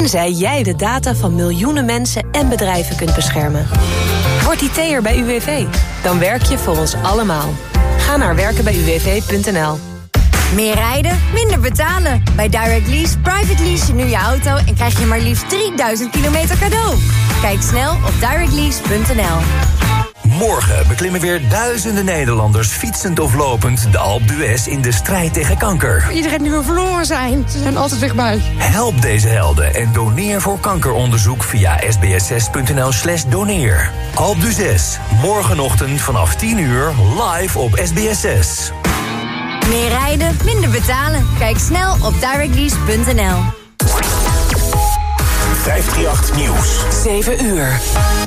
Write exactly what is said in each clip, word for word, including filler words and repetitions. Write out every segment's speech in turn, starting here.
Tenzij jij de data van miljoenen mensen en bedrijven kunt beschermen. Word I T'er bij U W V. Dan werk je voor ons allemaal. Ga naar werken bij U W V punt N L. Meer rijden, minder betalen. Bij Direct Lease private lease je nu je auto en krijg je maar liefst drieduizend kilometer cadeau. Kijk snel op direct lease punt N L. Morgen beklimmen weer duizenden Nederlanders fietsend of lopend de Alpe d'Huez in de strijd tegen kanker. Iedereen die wil verloren zijn, ze zijn altijd dichtbij. Help deze helden en doneer voor kankeronderzoek via sbsz.nl slash doneer. Alpe d'Huez, morgenochtend vanaf tien uur live op S B S zes. Meer rijden, minder betalen. Kijk snel op direct lease punt N L. vijfhonderdachttien Nieuws. zeven uur.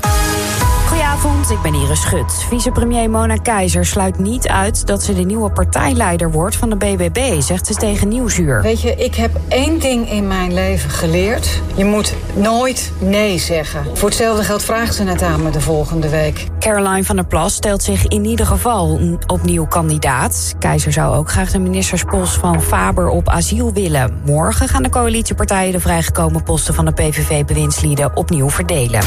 Goedenavond, ik ben Iris Schut. Vicepremier Mona Keizer sluit niet uit dat ze de nieuwe partijleider wordt van de B B B, zegt ze tegen Nieuwsuur. Weet je, ik heb één ding in mijn leven geleerd. Je moet nooit nee zeggen. Voor hetzelfde geld vraagt ze het aan me de volgende week. Caroline van der Plas stelt zich in ieder geval opnieuw kandidaat. Keizer zou ook graag de ministerspost van Faber op asiel willen. Morgen gaan de coalitiepartijen de vrijgekomen posten van de P V V-bewindslieden opnieuw verdelen.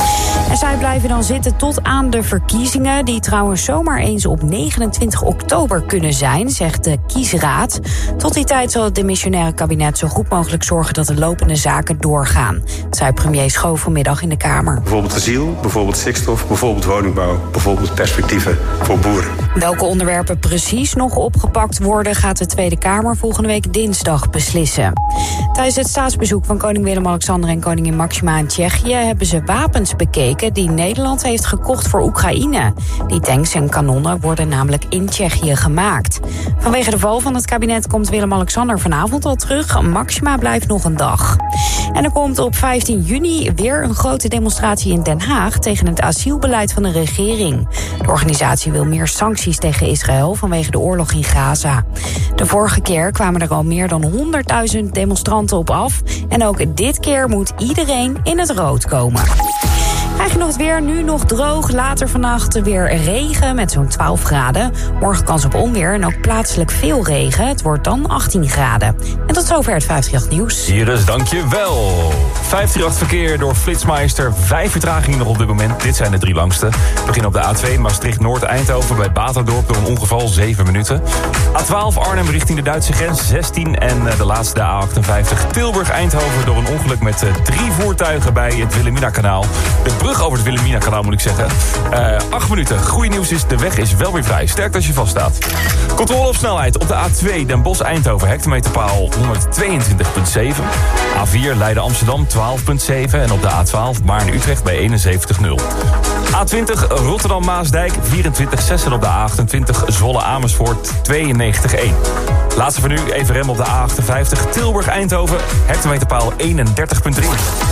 En zij blijven dan zitten tot aan de verkiezingen, die trouwens zomaar eens op negenentwintig oktober kunnen zijn, zegt de kiesraad. Tot die tijd zal het demissionaire kabinet zo goed mogelijk zorgen dat de lopende zaken doorgaan. Dat zei premier Schoof vanmiddag in de Kamer. Bijvoorbeeld asiel, bijvoorbeeld stikstof, bijvoorbeeld woningbouw, bijvoorbeeld perspectieven voor boeren. Welke onderwerpen precies nog opgepakt worden, gaat de Tweede Kamer volgende week dinsdag beslissen. Tijdens het staatsbezoek van koning Willem-Alexander en koningin Máxima in Tsjechië hebben ze wapens bekeken die Nederland heeft gekocht voor Oekraïne. Die tanks en kanonnen worden namelijk in Tsjechië gemaakt. Vanwege de val van het kabinet komt Willem-Alexander vanavond al terug. Máxima blijft nog een dag. En er komt op vijftien juni weer een grote demonstratie in Den Haag tegen het asielbeleid van de regering. De organisatie wil meer sancties tegen Israël vanwege de oorlog in Gaza. De vorige keer kwamen er al meer dan honderdduizend demonstranten op af. En ook dit keer moet iedereen in het rood komen. Krijg je nog het weer, nu nog droog, later vannacht weer regen met zo'n twaalf graden. Morgen kans op onweer en ook plaatselijk veel regen. Het wordt dan achttien graden. En tot zover het vijfhonderdachttien Nieuws. Iris, dankjewel. vijfhonderdachttien Verkeer door Flitsmeister. Vijf vertragingen nog op dit moment. Dit zijn de drie langste. We beginnen op de A twee Maastricht-Noord-Eindhoven bij Baterdorp door een ongeval, zeven minuten. A twaalf Arnhem richting de Duitse grens, zestien. En de laatste, de A achtenvijftig Tilburg-Eindhoven door een ongeluk met drie voertuigen bij het Wilhelmina-kanaal. De brug over het Wilhelmina-kanaal moet ik zeggen. Uh, acht minuten. Goeie nieuws is, de weg is wel weer vrij. Sterk als je vaststaat. Controle op snelheid op de A twee Den Bosch-Eindhoven. Hectometerpaal honderdtweeëntwintig komma zeven. A vier Leiden-Amsterdam twaalf komma zeven. En op de A twaalf Maarn-Utrecht bij eenenzeventig komma nul. A twintig Rotterdam-Maasdijk vierentwintig komma zes. En op de A achtentwintig Zwolle-Amersfoort tweeënnegentig komma één. Laatste voor nu, even rem op de A achtenvijftig Tilburg-Eindhoven. Hectometerpaal eenendertig komma drie.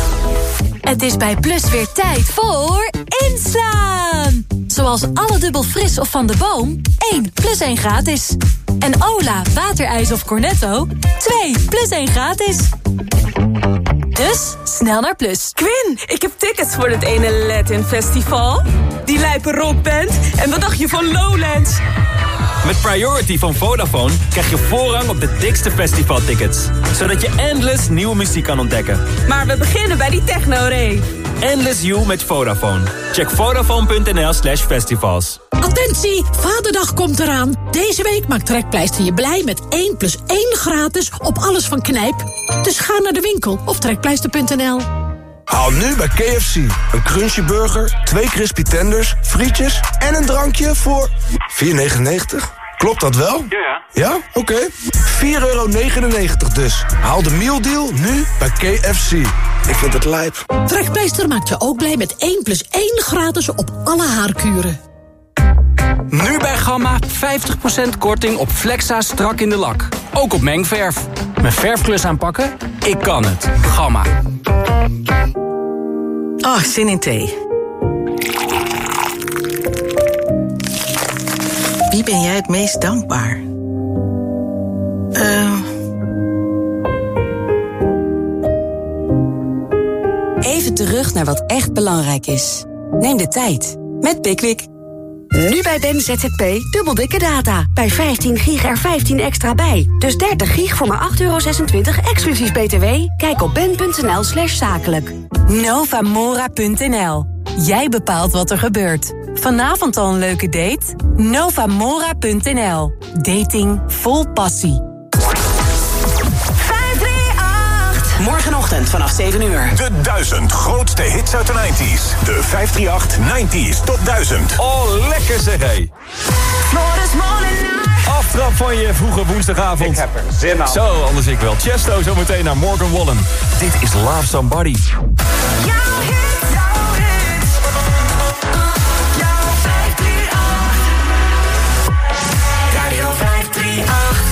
Het is bij Plus weer tijd voor inslaan. Zoals alle dubbel fris of Van de Boom, één plus één gratis. En Ola, waterijs of Cornetto, twee plus één gratis. Dus snel naar Plus. Quinn, ik heb tickets voor het ene Latin Festival. Die lijpe rockband. En wat dacht je van Lowlands? Met Priority van Vodafone krijg je voorrang op de dikste festivaltickets. Zodat je endless nieuwe muziek kan ontdekken. Maar we beginnen bij die techno-rave. Endless You met Vodafone. Check vodafone.nl slash festivals. Attentie, Vaderdag komt eraan. Deze week maakt Trekpleister je blij met één plus één gratis op alles van Knijp. Dus ga naar de winkel of trekpleister punt n l. Haal nu bij K F C een crunchy burger, twee crispy tenders, frietjes en een drankje voor vier negenennegentig. Klopt dat wel? Ja, ja. Ja? Oké. Okay. vier euro negenennegentig dus. Haal de mealdeal nu bij K F C. Ik vind het lijp. Trekpleister maakt je ook blij met één plus één gratis op alle haarkuren. Nu bij Gamma vijftig procent korting op Flexa strak in de lak. Ook op mengverf. Mijn verfklus aanpakken? Ik kan het. Gamma. Oh, zin in thee. Wie ben jij het meest dankbaar? Uh... Even terug naar wat echt belangrijk is. Neem de tijd met Pickwick. Nu bij Ben Z Z P dubbel dikke data. Bij vijftien gig er vijftien extra bij. Dus dertig gig voor maar acht euro zesentwintig exclusief B T W. Kijk op ben.nl slash zakelijk. Novamora punt n l. Jij bepaalt wat er gebeurt. Vanavond al een leuke date? Novamora punt n l. Dating vol passie. Morgenochtend vanaf zeven uur. De duizend grootste hits uit de negentig. De vijfhonderdachtig negentig Top duizend. Oh, lekker zeg hé. Aftrap van je vroege woensdagavond. Ik heb er zin aan. Zo, anders ik wel. Chesto zometeen naar Morgan Wallen. Dit is Love Somebody. Jouw hit, jouw hit. Jouw vijfhonderdachtig. Radio vijfhonderdachtig.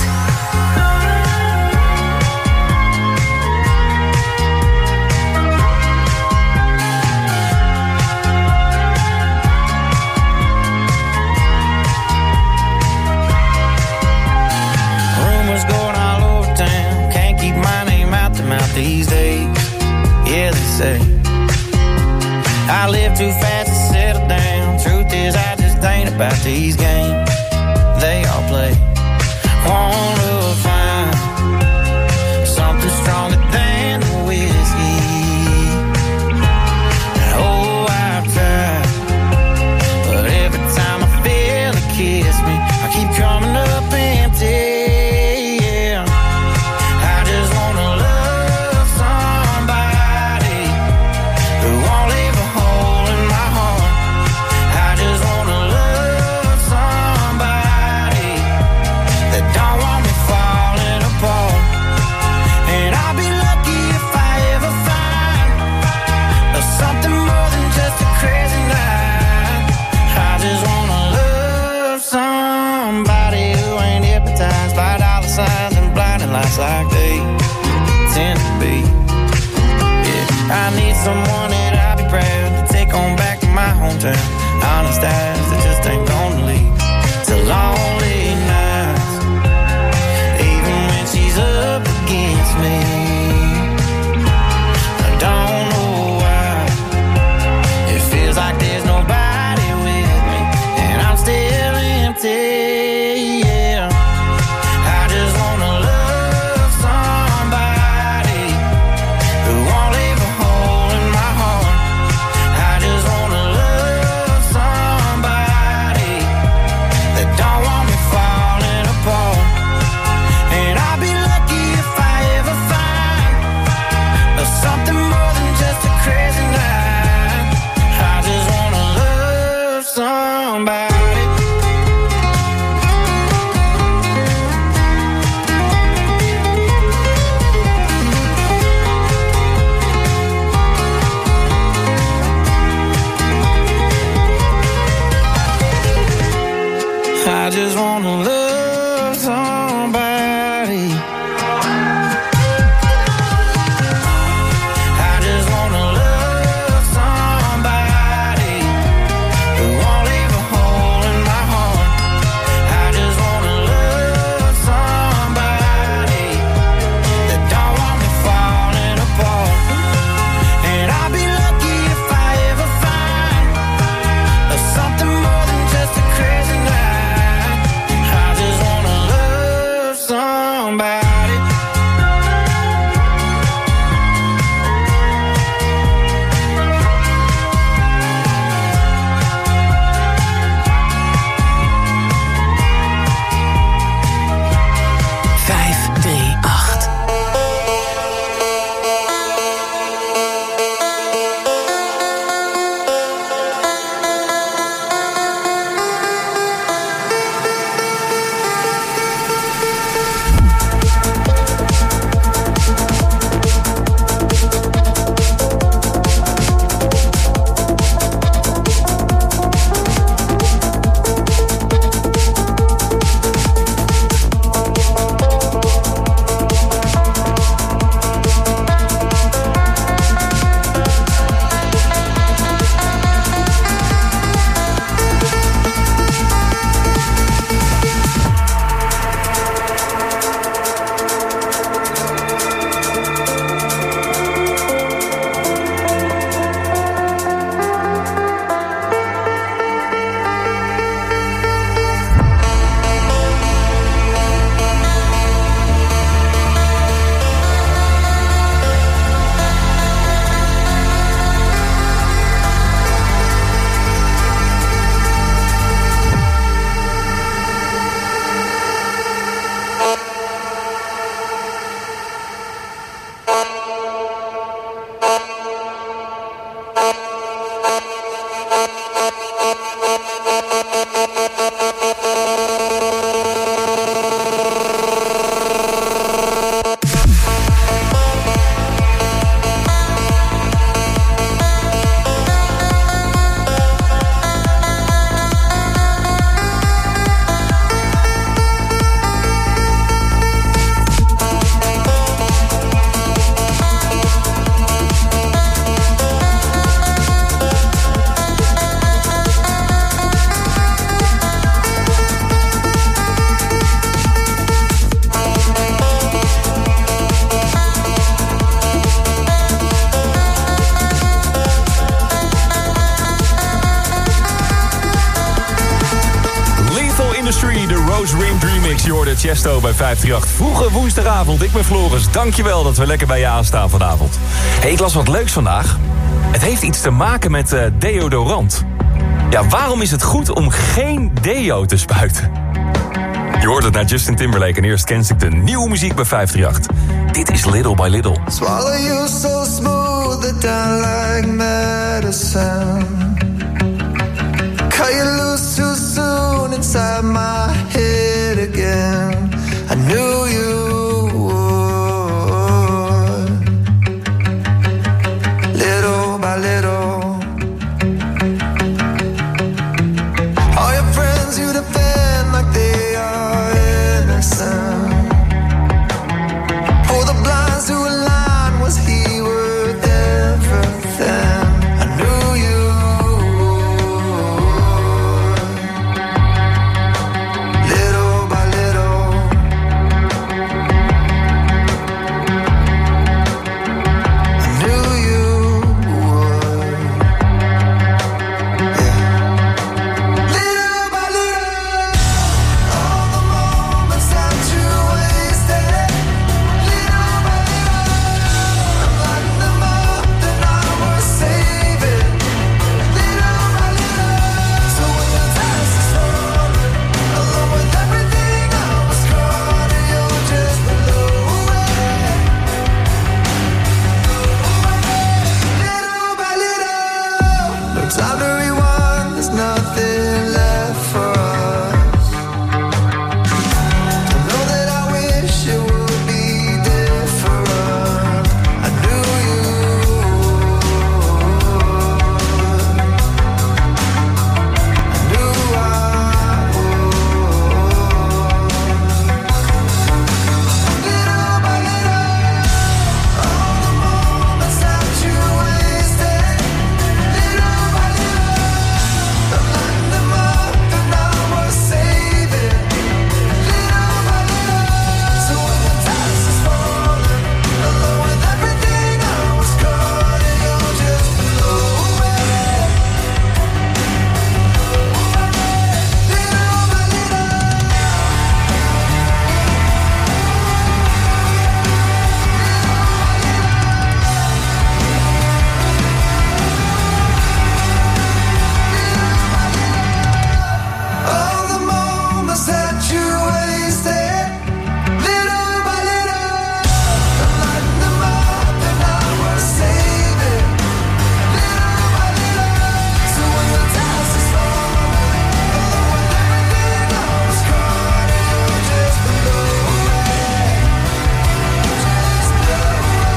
These days, yeah, they say I live too fast to settle down. Truth is, I just ain't about these games they all play. Wanna find something stronger than the whiskey. Oh, I've tried, but every time I feel it kiss me, I keep coming up empty. Like they tend to be. Yeah, I need someone that I'll be proud to take on back to my hometown. Honest eyes that just ain't gonna leave to lonely nights, even when she's up against me. I don't know why it feels like there's nobody with me, and I'm still empty. Love Remix, je hoorde Chesto bij vijf drie acht. Vroege woensdagavond, ik ben Floris. Dankjewel dat we lekker bij je aanstaan vanavond. Hey, ik las wat leuks vandaag. Het heeft iets te maken met uh, deodorant. Ja, waarom is het goed om geen deo te spuiten? Je hoort het naar Justin Timberlake en eerst Kensington. Nieuwe muziek bij vijf drie acht. Dit is Little by Little. Swallow you so smooth that I like medicine. Cut you loose too soon inside my head again. I knew you would. Little by little. All your friends you defend like they are innocent. For the blinds to align, was he worth everything? I knew you. Little by little. I knew you would. Yeah. Little by little. All the moments that you wasted. Little by little. I'm lighting them up, then I was saving. Little by little. So when the dust is falling, along with everything I was caught, and you're just below it. Little by little. No time to rewind, there's nothing left for us. I know that I wish it would be different. I knew you would. I knew I would. Little by little, all the moments that you wasted. Little by little, I'm lighting them up, and I was saving. Little by little, so when the dust is falling, along with everything I was caught, and you're just below it. Little by little. All the moments that you wasted, little by little, I'm lighting them up, and I was saving. Little by little, so when the dust is falling, along with everything I was caught, and you're just below it. Just below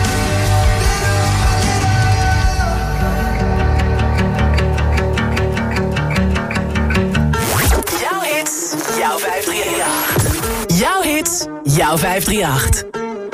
Jouw hits, jouw vijf drie acht. Jouw hits, jouw vijf drie acht.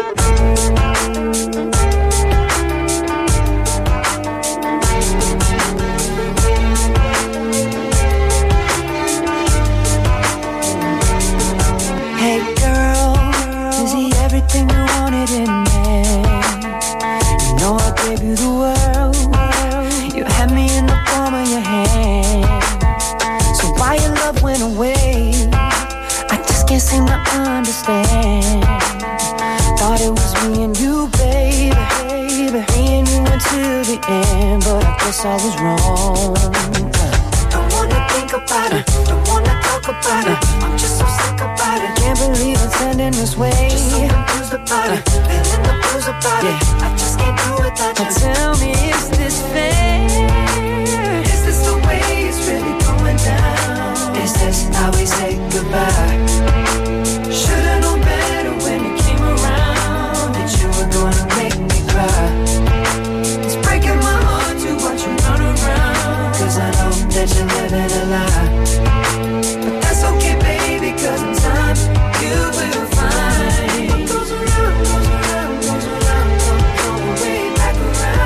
Hey girl, is he everything you wanted in me? You know I gave you the world. You had me in the palm of your hand. So why your love went away? I just can't seem to understand. Thought it was me and you, baby, baby. Me and you until the end, but I guess I was wrong. Don't wanna think about it, don't wanna talk about it. I'm just so sick about it. Can't believe it's ending this way. Just so confused about it, feeling the blues about it. I just can't do it without you. Tell me, is this fair? Is this the way it's really going down? Is this how we say goodbye? Should've known better when you came around that you were gonna make me cry. It's breaking my heart to watch you run around, 'cause I know that you're living a lie. But that's okay, baby, 'cause in time you will find what goes around, goes around, goes around, comes all the way back around.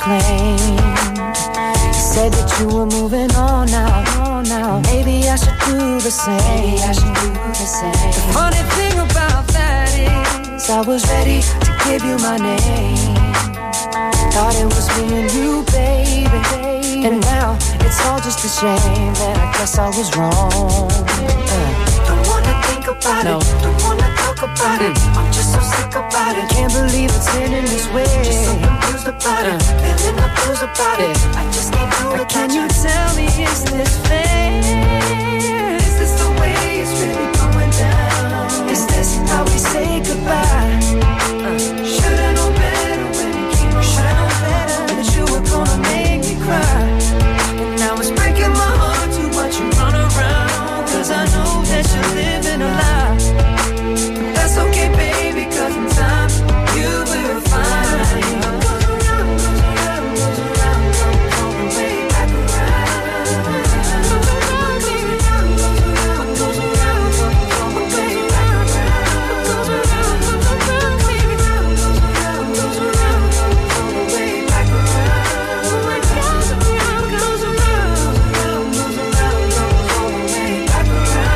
claimed. You said that you were moving on now, on now. Maybe I should do the same. Maybe I should do the same. The funny thing about that is I was ready to give you my name. Thought it was me and you, baby. And now it's all just a shame that I guess I was wrong. Uh. Don't wanna think about no. it, don't wanna talk about mm. it. I'm just so sick about it. Can't believe it's ending this way. Just so confused about uh. it, feeling the blues about yeah. it. I just can't do it. Can you tell me, is this fair? Is this the way it's really going down? Is this how we say goodbye? Uh. Should've known better when it came around. Should've known better that you were gonna make me cry. And now it's breaking my heart to watch you run around. Cause I know that you're living a lie. But that's okay, baby, cause in time you will find. What goes around, goes around, goes around, comes all the way back around. What goes around, goes around, goes around, goes around, comes all the way back around. What goes around, goes around, baby, goes around, goes around, comes all the way back around. What goes around, goes around, goes around, comes all the way back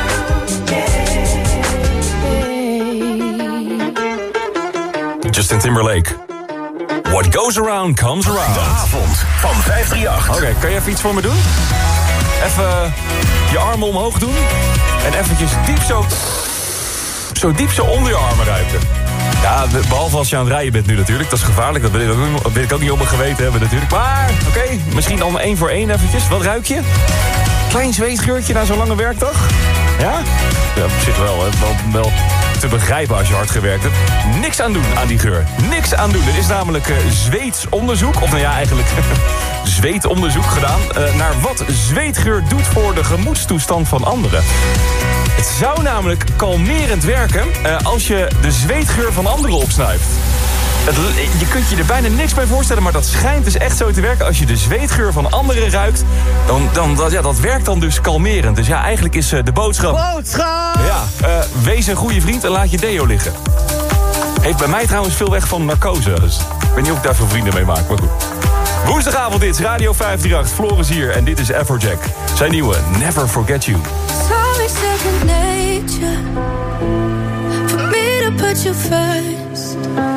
around. Justin Timberlake. What goes around, comes around. De avond van vijf drie acht. Oké, okay, kan je even iets voor me doen? Even je armen omhoog doen. En eventjes diep zo... Zo diep zo onder je armen ruiken. Ja, behalve als je aan het rijden bent nu natuurlijk. Dat is gevaarlijk, dat wil ik ook, dat wil ik ook niet op mijn geweten hebben natuurlijk. Maar, oké, okay, misschien dan één voor één eventjes. Wat ruik je? Klein zweetgeurtje na zo'n lange werkdag? Ja? Ja, op zich wel, hè. Wel, wel te begrijpen als je hard gewerkt hebt. Niks aan doen aan die geur. Niks aan doen. Er is namelijk uh, Zweeds onderzoek, of nou ja, eigenlijk zweetonderzoek gedaan... Uh, naar wat zweetgeur doet voor de gemoedstoestand van anderen. Het zou namelijk kalmerend werken uh, als je de zweetgeur van anderen opsnuift. Het, je kunt je er bijna niks bij voorstellen, maar dat schijnt dus echt zo te werken. Als je de zweetgeur van anderen ruikt, dan, dan dat, ja, dat werkt dan dus kalmerend. Dus ja, eigenlijk is uh, de boodschap... Boodschap! Ja, uh, wees een goede vriend en laat je deo liggen. Heeft bij mij trouwens veel weg van narcose. Dus ik weet niet of ik daar veel vrienden mee maak, maar goed. Woensdagavond, dit is Radio vijf drie acht. Floris hier en dit is Afrojack. Zijn nieuwe Never Forget You. Sorry, second nature. For me to put you first.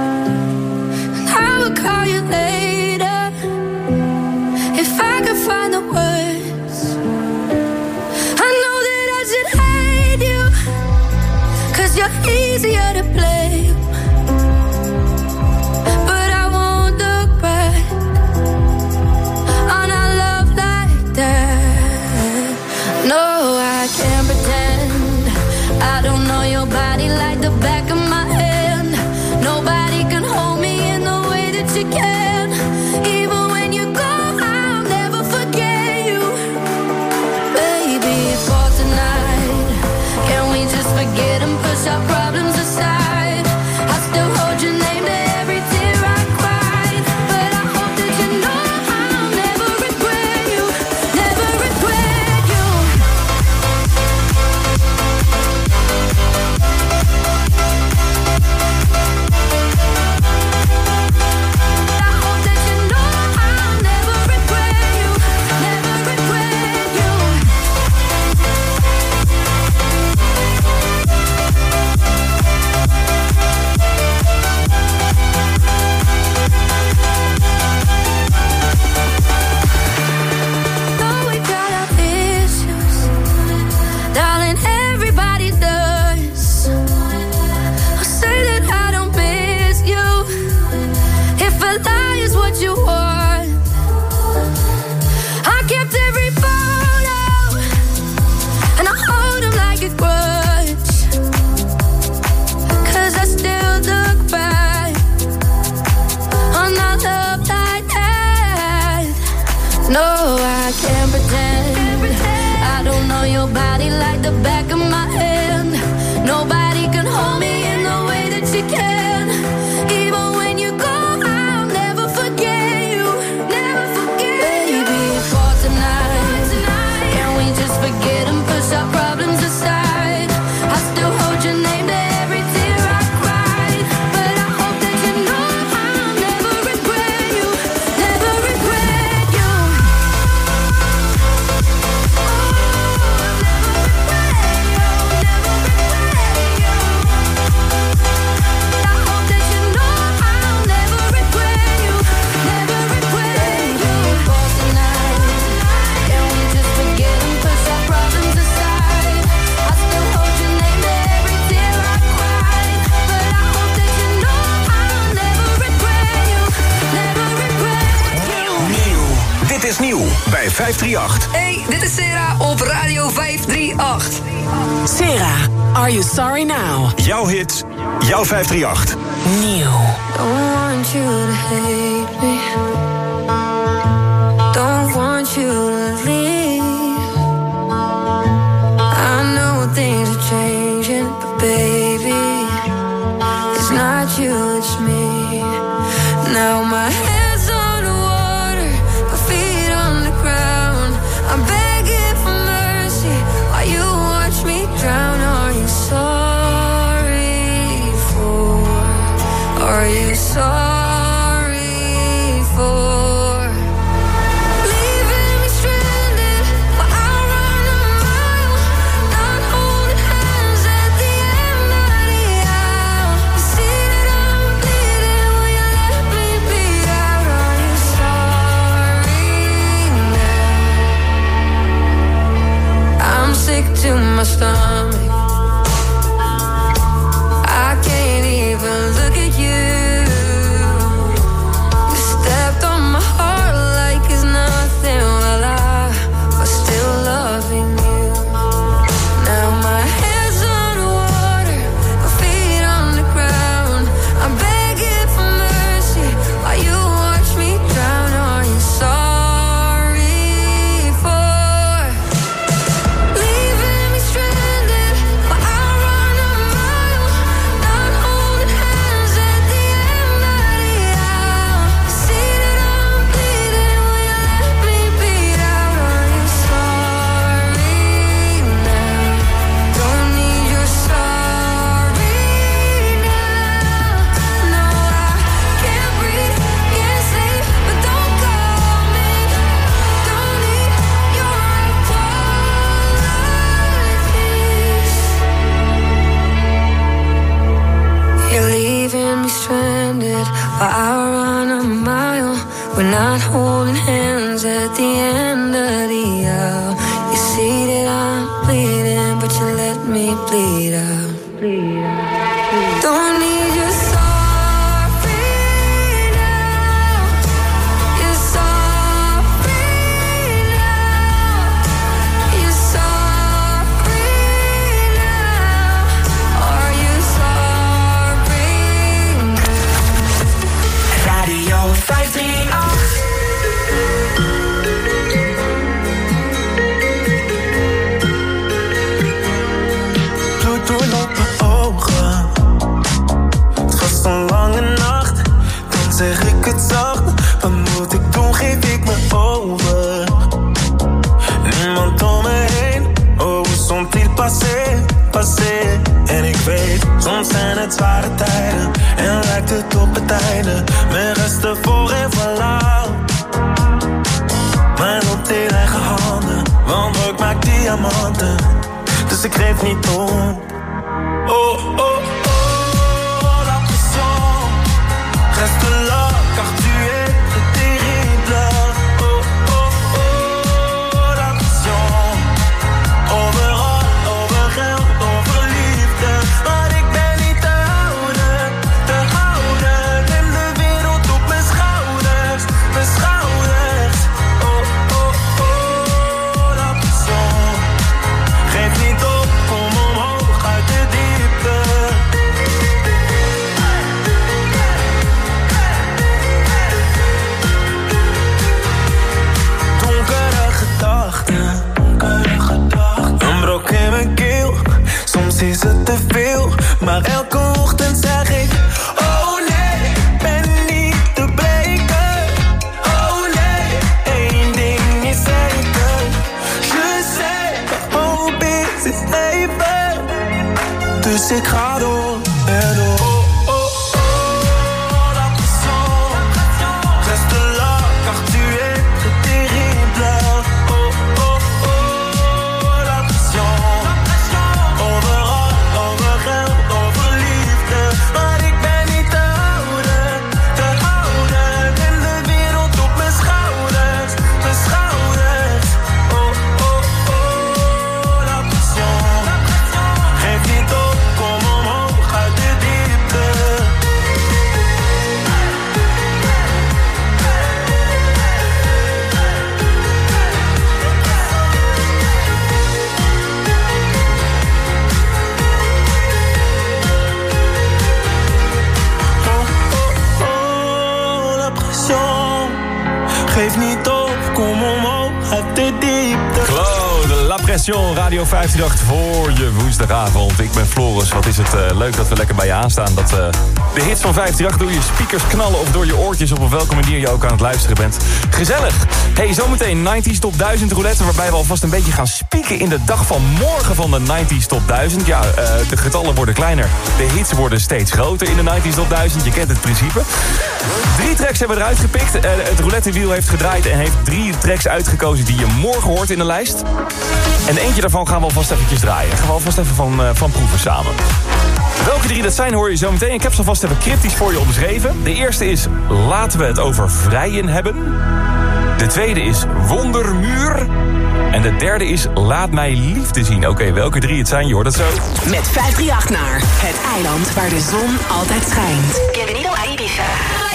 I will call you later if I could find the words. I know that I should hate you, cause you're easier to blame. But I won't look back on our love like that. No, I can't pretend I don't know your body like the back of my hand. Nobody can hold me in the way that you can. Even when you go, I'll never forget you. Baby, for tonight, can we just forget and push our problems aside? I still hold your name to every tear I cried. But I hope that you know I'll never regret you. Never regret you. Never bij vijf drie acht. Hey, dit is Sarah op Radio vijf drie acht. Sarah, Are You Sorry Now? Jouw hits, jouw vijf drie acht. Nieuw. Don't want you to hate me. Don't want you to leave. I know things are changing, but baby, it's not you, it's me. Now my head's on the water, my feet on the ground. I'm begging for mercy while you watch me drown. Are you sorry for? Are you sorry for leaving me stranded while I run a mile, not holding hands at the end of the aisle? You see that I'm bleeding, will you let me bleed out? Are you sorry now? I'm sick to my stomach, I can't even look at you. You stepped on my heart like it's nothing, well I was still loving you. Now my head's on the water, my feet on the ground. I'm begging for mercy while you watch me drown. Are you sorry for leaving me stranded while I run a mile, not holding hands at the end of the aisle? You see that I'm bleeding, will you let me bleed out? Are you sorry now? Don't need your sorry now. No, I can't breathe, can't sleep, but don't call me. Don't need your apologies. You're leaving me stranded while I run a mile. We're not holding hands at the end of the aisle. You see that I'm bleeding, but you let me bleed out. Don't need your sorry now. You're sorry now. You're sorry now. Are you sorry now? Radio vijf drie acht. Bloed doorloopt mijn ogen. Het was een lange nacht. Dan zeg ik het zacht. Wat moet ik doen? Geef ik me over. Niemand om me heen. Oh, hoe sont-ils passé, passé. En ik weet, soms zijn het zware tijden. En lijkt het op het einde. Mijn resten voor en voilà. Mijn op in eigen handen. Want ik maak diamanten. Dus ik geef niet om. Oh, oh, oh, la pression reste là, car tu es terrible. Oh, oh, oh, la pression. Overal, over geld, over liefde. Maar ik ben niet te houden, te houden. Neem de wereld op mijn schouders, mijn schouders. Oh, oh, oh, la pression. Geef niet op, kom omhoog uit de diepte. Donkere gedachten, donkere gedachten. Een brok in mijn keel, soms is het te veel. Maar elke ochtend zeg ik, oh nee, ik ben niet te breken. Oh nee, één ding is zeker. Je sais, hoop is het even. Dus ik ga door en door. Oh, oh, oh, la pression reste là, car tu es terrible. Oh, oh, oh, la pression. Overal, over geld, over liefde. Maar ik ben niet te houden, te houden. Neem de wereld op mijn schouders, mijn schouders. Oh, oh, oh, la pression. Geef niet op, kom omhoog uit de diepte. Geef niet op, kom omhoog uit de diepte. Claude, La Pression, Radio vijfhonderdachtig voor je woensdagavond. Ik ben Floris, wat is het uh, leuk dat we lekker bij je aanstaan. Dat uh, de hits van vijfhonderdachtig door je speakers knallen of door je oortjes, op welke manier je ook aan het luisteren bent. Gezellig. Hey, zometeen negentig Top duizend roulette, waarbij we alvast een beetje gaan spieken in de dag van morgen van de negentig Top duizend. Ja, uh, de getallen worden kleiner, de hits worden steeds groter in de negentig Top duizend. Je kent het principe. Drie tracks hebben we eruit gepikt. Uh, het roulettewiel heeft gedraaid en heeft drie tracks uitgekozen die je morgen hoort in de lijst. En eentje daarvan gaan we alvast eventjes draaien. Gaan we alvast even van, uh, van proeven samen. Welke drie dat zijn hoor je zo meteen. Ik heb ze alvast even cryptisch voor je omschreven. De eerste is Laten we het over vrijen hebben. De tweede is Wondermuur. En de derde is Laat mij liefde zien. Oké, okay, welke drie het zijn, je hoort dat zo. Met vijfhonderdachtig naar het eiland waar de zon altijd schijnt. Bienvenido a Ibiza.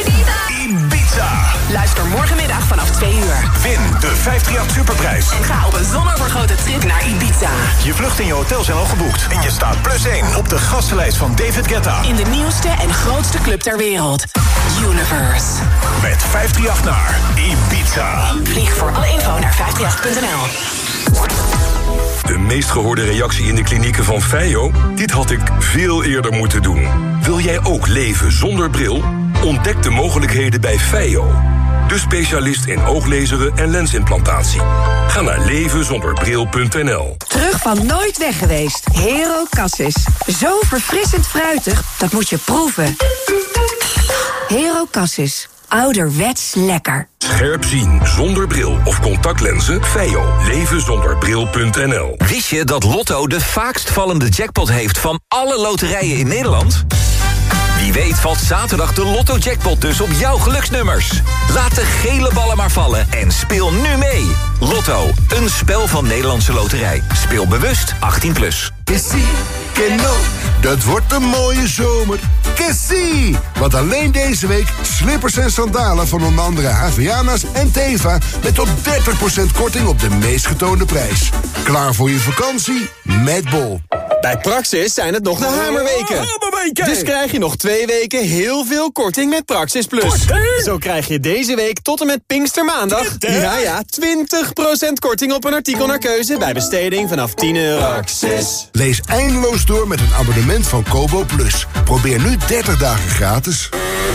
Ibiza. Luister morgenmiddag vanaf twee uur. Win de vijfhonderdachtig Superprijs. En ga op een zonovergoten trip naar Ibiza. Je vlucht en je hotel zijn al geboekt. En je staat plus één op de gastenlijst van David Guetta. In de nieuwste en grootste club ter wereld. Universe. Met vijfhonderdachtig naar Ibiza. Vlieg voor alle info naar vijfhonderdachtig punt n l. De meest gehoorde reactie in de klinieken van Feio? Dit had ik veel eerder moeten doen. Wil jij ook leven zonder bril? Ontdek de mogelijkheden bij Feio. De specialist in ooglezeren en lensimplantatie. Ga naar leven zonder bril punt n l. Terug van nooit weg geweest. Hero Cassis. Zo verfrissend fruitig, dat moet je proeven. Hero Cassis. Ouderwets lekker. Scherp zien zonder bril of contactlenzen? Feio. leven zonder bril punt n l. Wist je dat Lotto de vaakst vallende jackpot heeft van alle loterijen in Nederland? Wie weet valt zaterdag de Lotto-jackpot dus op jouw geluksnummers. Laat de gele ballen maar vallen en speel nu mee. Lotto, een spel van Nederlandse Loterij. Speel bewust achttien plus. Kessie, Keno, dat wordt een mooie zomer. Kessie! Want alleen deze week slippers en sandalen van onder andere Havaianas en Teva... met tot dertig procent korting op de meest getoonde prijs. Klaar voor je vakantie? Met Bol. Bij Praxis zijn het nog de hamerweken. hamerweken. Dus krijg je nog twee weken heel veel korting met Praxis Plus. Korting? Zo krijg je deze week tot en met Pinkstermaandag... twintig? Ja, ja, twintig procent korting op een artikel naar keuze... bij besteding vanaf tien euro. Praxis. Lees eindeloos door met een abonnement van Kobo Plus. Probeer nu dertig dagen gratis.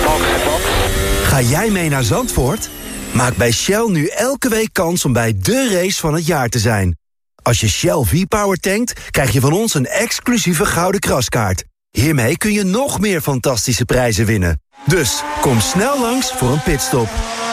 Ga jij mee naar Zandvoort? Maak bij Shell nu elke week kans om bij de race van het jaar te zijn. Als je Shell V-Power tankt, krijg je van ons een exclusieve gouden kraskaart. Hiermee kun je nog meer fantastische prijzen winnen. Dus kom snel langs voor een pitstop.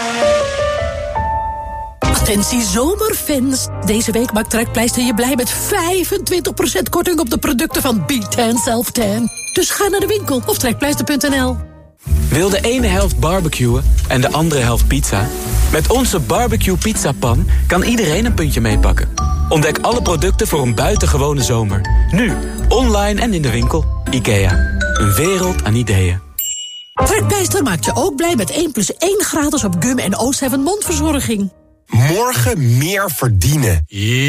Attentie zomerfans. Deze week maakt Trekpleister je blij met vijfentwintig procent korting op de producten van B ten Self Tan. Dus ga naar de winkel of trekpleister punt n l. Wil de ene helft barbecuen en de andere helft pizza? Met onze barbecue pizzapan kan iedereen een puntje meepakken. Ontdek alle producten voor een buitengewone zomer. Nu, online en in de winkel. IKEA. Een wereld aan ideeën. Trekpleister maakt je ook blij met één plus één gratis op gum en O zeven mondverzorging. Morgen meer verdienen.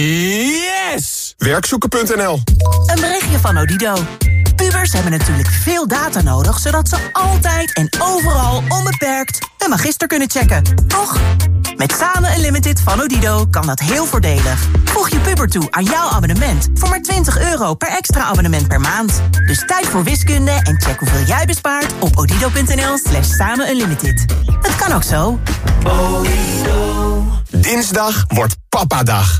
Yes! Werkzoeken punt n l. Een berichtje van Odido. Pubers hebben natuurlijk veel data nodig... zodat ze altijd en overal onbeperkt hun magister kunnen checken. Toch? Met Samen Unlimited van Odido kan dat heel voordelig. Voeg je puber toe aan jouw abonnement... voor maar twintig euro per extra abonnement per maand. Dus tijd voor wiskunde en check hoeveel jij bespaart... op odido punt n l slash samen unlimited. Het kan ook zo. Odido. Dinsdag wordt papadag.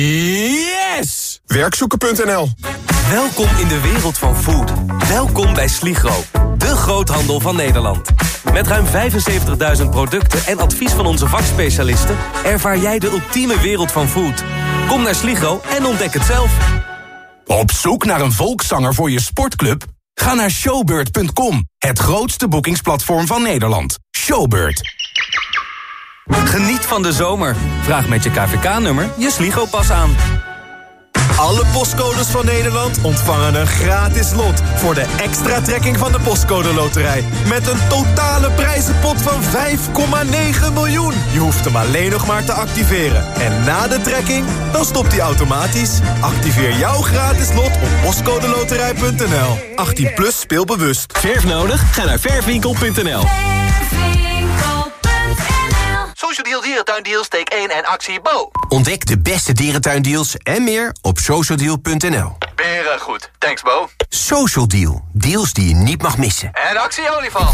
Yes! Werkzoeken punt n l. Welkom in de wereld van food. Welkom bij Sligro, de groothandel van Nederland. Met ruim vijfenzeventigduizend producten en advies van onze vakspecialisten... ervaar jij de ultieme wereld van food. Kom naar Sligro en ontdek het zelf. Op zoek naar een volkszanger voor je sportclub? Ga naar showbird punt com, het grootste boekingsplatform van Nederland. Showbird. Geniet van de zomer. Vraag met je K V K-nummer je Sligro-pas aan. Alle postcodes van Nederland ontvangen een gratis lot... voor de extra trekking van de Postcode Loterij. Met een totale prijzenpot van vijf komma negen miljoen. Je hoeft hem alleen nog maar te activeren. En na de trekking, dan stopt hij automatisch. Activeer jouw gratis lot op postcodeloterij punt n l. achttien plus, speel bewust. Verf nodig? Ga naar verfwinkel punt n l. Zo Social Deal Dierentuindeals, take één en actie Bo. Ontdek de beste dierentuindeals en meer op social deal punt n l. Beren goed. Thanks, Bo. Social Deal. Deals die je niet mag missen. En actie olifant.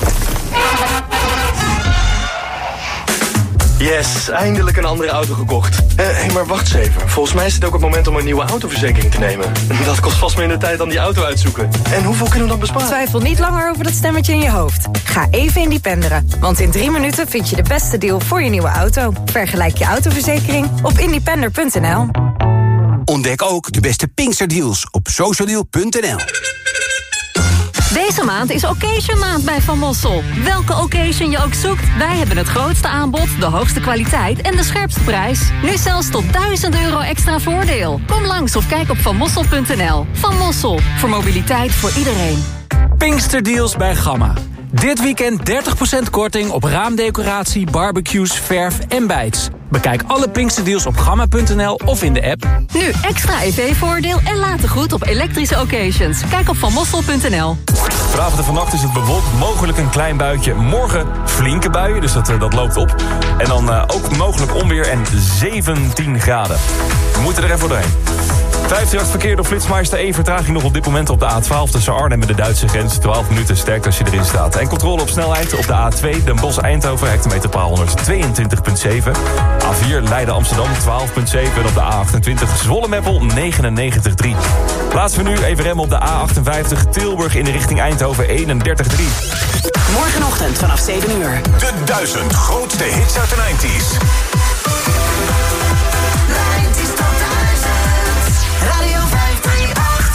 Yes, eindelijk een andere auto gekocht. Hé, uh, hey, maar wacht eens even. Volgens mij is het ook het moment om een nieuwe autoverzekering te nemen. Dat kost vast minder tijd dan die auto uitzoeken. En hoeveel kunnen we dan besparen? Twijfel niet langer over dat stemmetje in je hoofd. Ga even independeren. Want in drie minuten vind je de beste deal voor je nieuwe auto. Vergelijk je autoverzekering op independer punt n l. Ontdek ook de beste Pinksterdeals op social deal punt n l. Deze maand is Occasion maand bij Van Mossel. Welke occasion je ook zoekt, wij hebben het grootste aanbod, de hoogste kwaliteit en de scherpste prijs. Nu zelfs tot duizend euro extra voordeel. Kom langs of kijk op van mossel punt n l. Van Mossel, voor mobiliteit voor iedereen. Pinksterdeals bij Gamma. Dit weekend dertig procent korting op raamdecoratie, barbecues, verf en bijts. Bekijk alle Pinksterdeals op gamma punt n l of in de app. Nu extra E V-voordeel en later goed op elektrische occasions. Kijk op van mossel punt n l. Vanavond en vannacht is het bewolkt, mogelijk een klein buitje. Morgen flinke buien, dus dat, dat loopt op. En dan uh, ook mogelijk onweer en zeventien graden. We moeten er even doorheen. vijftienhonderd verkeer door Flitsmeister. één vertraging nog op dit moment op de A twaalf tussen Arnhem en de Duitse grens. twaalf minuten sterk als je erin staat. En controle op snelheid op de A twee Den Bosch-Eindhoven. Hectometerpaal honderdtweeëntwintig komma zeven. A vier Leiden-Amsterdam twaalf komma zeven. En op de A achtentwintig Zwolle-Meppel negenennegentig komma drie. Plaatsen we nu even remmen op de A achtenvijftig Tilburg in de richting Eindhoven eenendertig komma drie. Morgenochtend vanaf zeven uur. De duizend grootste hits uit de negentig. Radio vijf drie acht.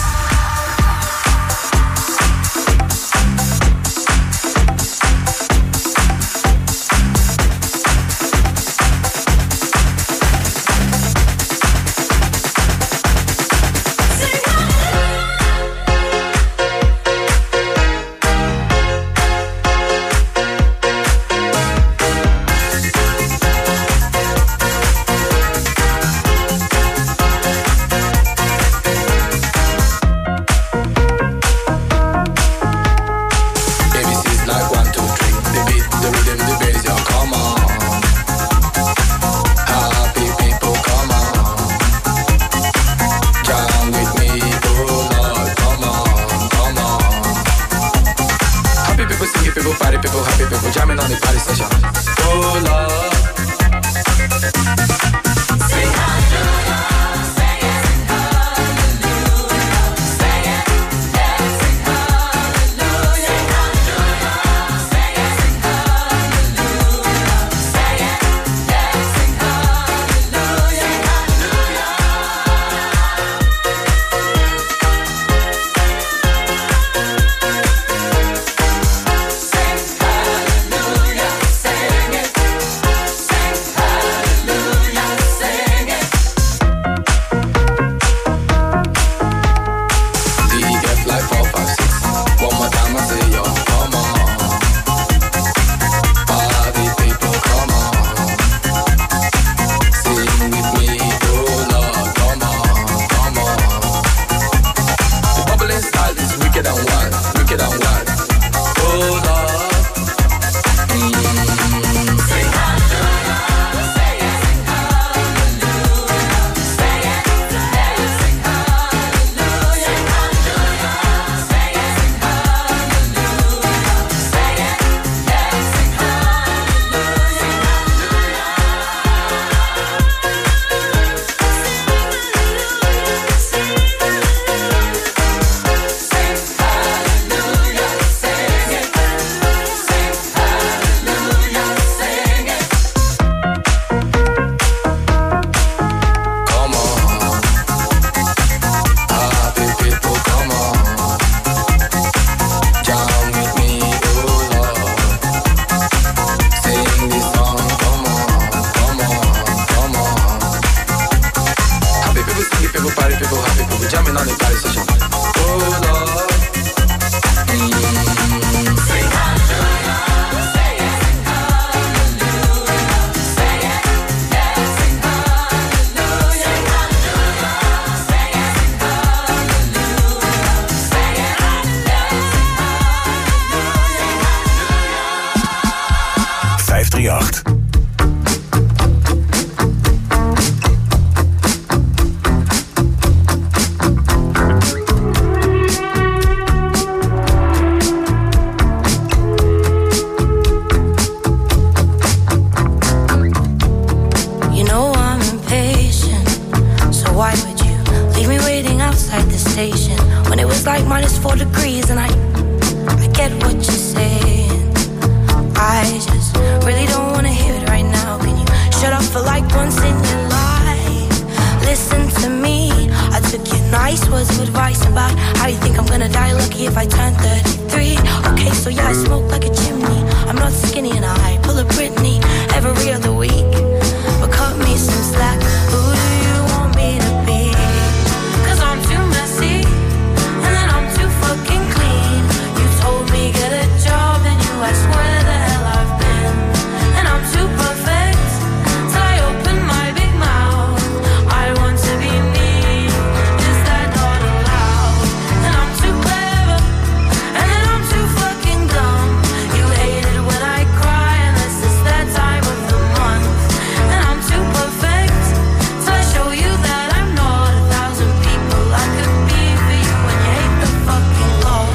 when it was like minus four degrees. And I, I get what you're saying. I just really don't wanna hear it right now. Can you shut up for like once in your life? Listen to me. I took your nice words of advice about how you think I'm gonna die lucky if I turn thirty-three. Okay, so yeah, I smoke like a chimney. I'm not skinny and I pull a Britney every other week. But cut me some slack. Who do you want me to be? Cause I'm too messy, and then I'm too fucking clean. You told me get a job, and you asked where the hell I've been. And I'm too perfect, till I open my big mouth. I want to be me, is that not allowed? And I'm too clever, and then I'm too fucking dumb. You hate it when I cry, unless it's that time of the month. And I'm too perfect, till I show you that I'm not a thousand people I could be for you. And you hate the fucking law.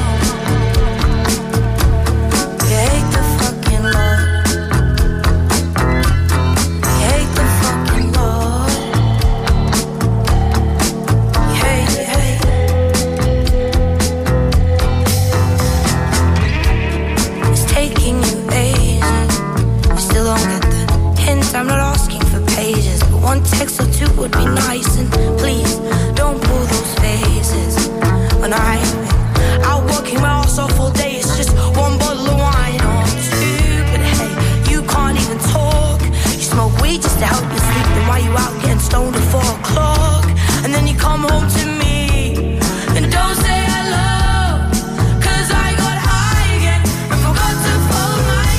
You hate the fucking law. You hate the fucking law. You hate, you hate. It's taking you ages. You still don't get the hint. I'm not asking for pages, but one text or two would be nice. And please don't pull those faces. When I'm out working my ass off all day, it's just one bottle of wine or two. But hey, you can't even talk. You smoke weed just to help you sleep. Then why you out getting stoned at four o'clock? And then you come home to me and don't say hello. Cause I got high again and forgot to fold my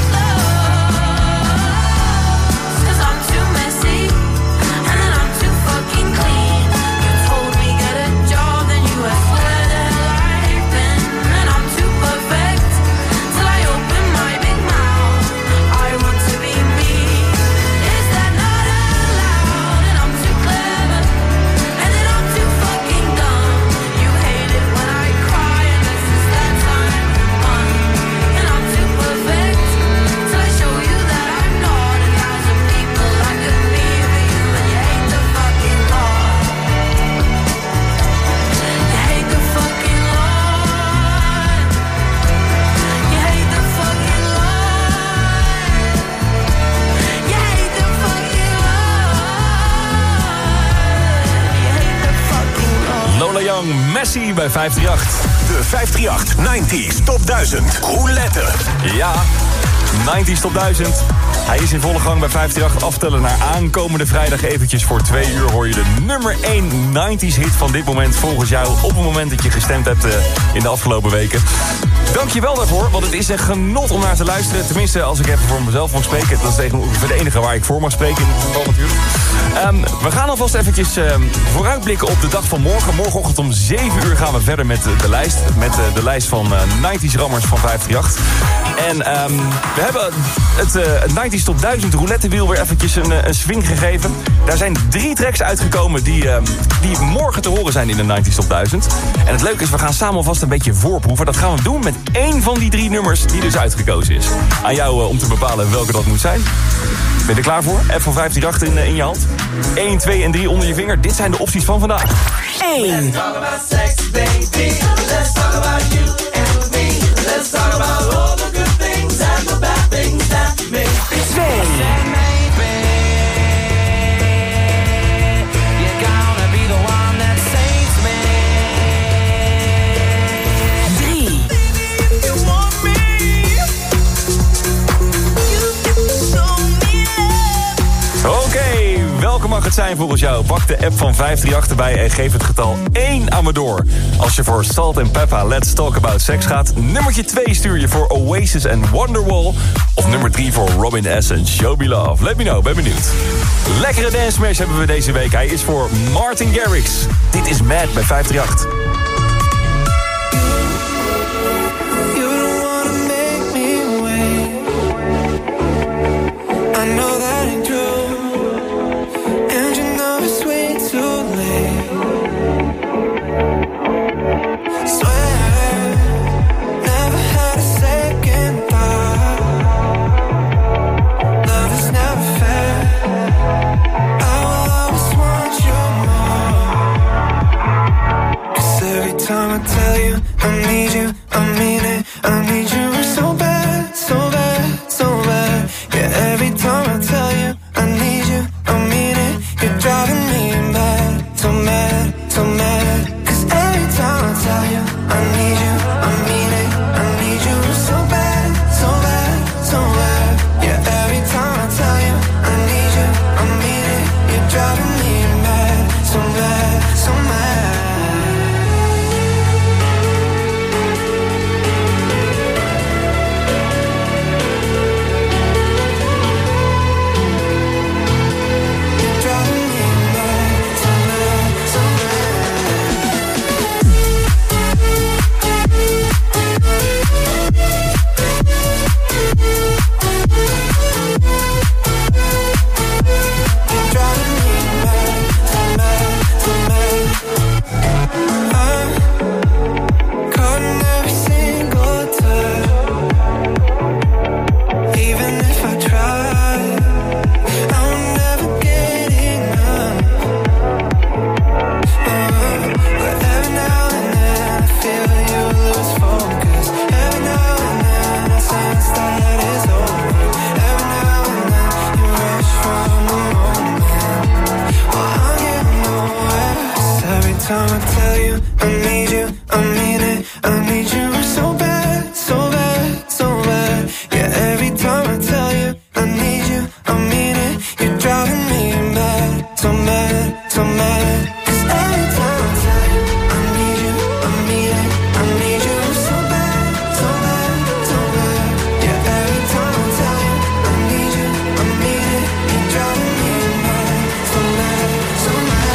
clothes. Cause I'm too messy, and then I'm too fucking clean. You told me get a job, then you asked where the hell I've been. And I'm too perfect, till I open my big mouth. I want to be me, is that not allowed? And I'm too clever, and then I'm too fucking dumb. You hate it when I cry, unless it's that time of month. And I'm too perfect, till I show you that I'm not a thousand people I could be for you. And you hate the fucking law. You hate the fucking law. You hate the fucking law. You hate the fucking law. You hate the fucking law. Lola Young, Messi bij vijf drie acht. De vijf drie acht nineties Top duizend Roulette. Ja, nineties Top duizend. Hij is in volle gang bij vijf drie acht. Aftellen naar aankomende vrijdag. Eventjes voor twee uur hoor je de nummer één nineties hit van dit moment volgens jou. Op het moment dat je gestemd hebt uh, in de afgelopen weken. Dank je wel daarvoor, want het is een genot om naar te luisteren. Tenminste, als ik even voor mezelf mag spreken. Dat is tegenover de enige waar ik voor mag spreken in dit geval natuurlijk. Um, we gaan alvast eventjes um, vooruitblikken op de dag van morgen. Morgenochtend om zeven uur gaan we verder met uh, de lijst. Met uh, de lijst van uh, nineties rammers van vijf drie acht. En um, we hebben het uh, nineties Top duizend roulettewiel weer eventjes een, uh, een swing gegeven. Daar zijn drie tracks uitgekomen die, uh, die morgen te horen zijn in de nineties Top duizend. En het leuke is, we gaan samen alvast een beetje voorproeven. Dat gaan we doen met één van die drie nummers die dus uitgekozen is. Aan jou uh, om te bepalen welke dat moet zijn. Ben je er klaar voor? F van vijf drie acht in, uh, in je hand. één, twee en drie onder je vinger. Dit zijn de opties van vandaag. één. Let's talk about sex, baby. Let's talk about you and me. Let's talk about all the good things and the bad things that make me twee. Welke mag het zijn volgens jou? Pak de app van vijf drie acht erbij en geef het getal één aan me door. Als je voor Salt and Peppa Let's Talk About Sex gaat. Nummertje twee stuur je voor Oasis en Wonderwall. Of nummer drie voor Robin S. en Show Me Love. Let me know, ben benieuwd. Lekkere dance smash hebben we deze week. Hij is voor Martin Garrix. Dit is Mad bij vijf drie acht. every time I tell you I need you, I mean it. I need you so bad, so bad, so bad. Yeah, every time I tell you I need you, I mean it. You're driving me mad, so mad, so mad. Cause every time I tell you I need you, I mean it. I need you so bad, so bad, so bad. Yeah, every time I tell you I need you, I mean it. You're driving me mad, so mad, so mad. Time I tell you I need you, I mean it. I need you so bad, so bad, so bad. Yeah, every time I tell you I need you, I mean it. You're driving me mad, so mad, so mad. Cause every time I tell you I need you, I mean it. I need you so bad, so bad, so bad. Yeah, every time I tell you I need you, I mean it. You're driving me mad, so mad, so mad.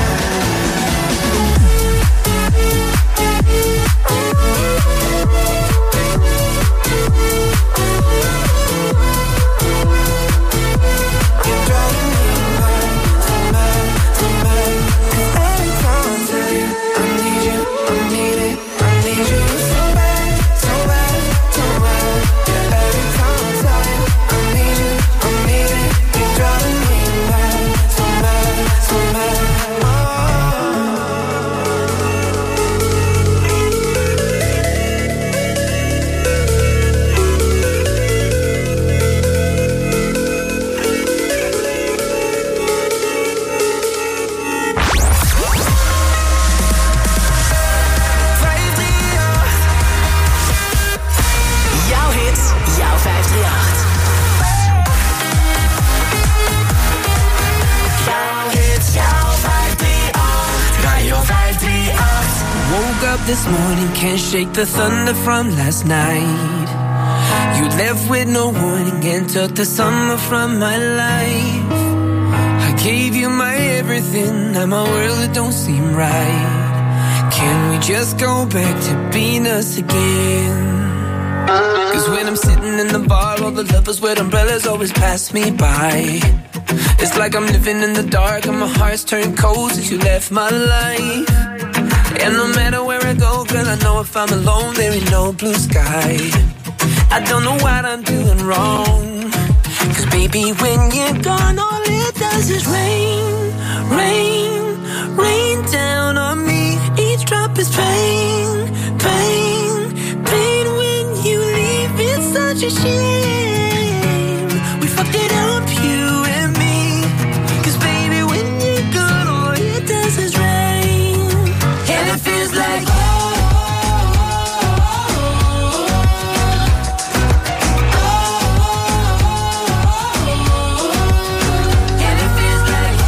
This morning can't shake the thunder from last night. You left with no warning and took the summer from my life. I gave you my everything, now my world it don't seem right. Can we just go back to being us again? Cause when I'm sitting in the bar, all the lovers with umbrellas always pass me by. It's like I'm living in the dark and my heart's turned cold since you left my life. And no matter where I go, girl, I know if I'm alone, there ain't no blue sky. I don't know what I'm doing wrong. Cause baby, when you're gone, all it does is rain, rain, rain down on me. Each drop is pain, pain, pain. When you leave, it's such a shame. We fucked it up, you and me. Cause baby, when you're gone, all it does is rain. And it feels like oh, and it feels like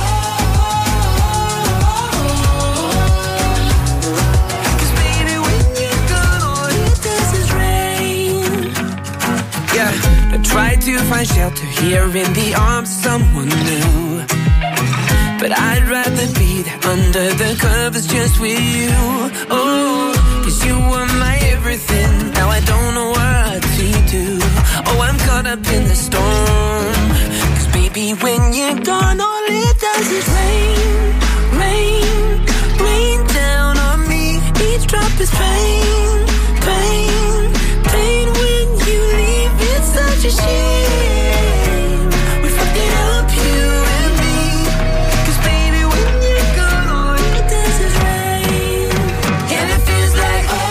cause baby, when you're gone, all it does is rain. Yeah, I tried to find shelter here in the arms of someone new, but I'd rather be there under the covers just with you. Oh, cause you were my everything. Now I don't know what to do. Oh, I'm caught up in the storm. Cause baby, when you're gone, all it does is rain, rain, rain down on me. Each drop is pain, pain, pain. When you leave, it's such a shame. We fucked it up, you and me. Cause baby, when you're gone, all it does is rain. And it feels like oh,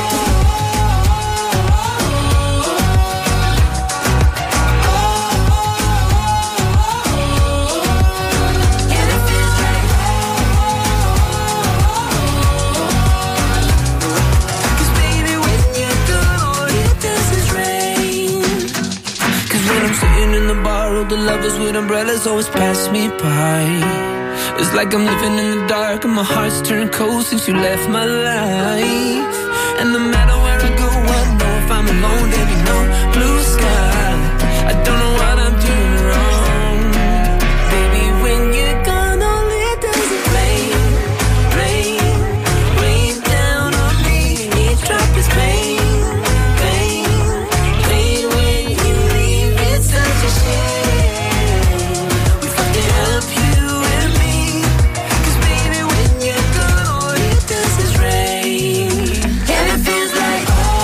lovers with umbrellas always pass me by. It's like I'm living in the dark and my heart's turned cold since you left my life. And no matter where I go, I know if I'm alone, there'll be no blue sky. I don't know what I'm doing wrong. Baby, when you're gone, all it does is rain, rain, rain down on me. Each drop is pain, pain, pain. When you leave, it's such a shame. We fucked it up, you and me. 'Cause baby, when you're gone, all it does is rain. And it feels like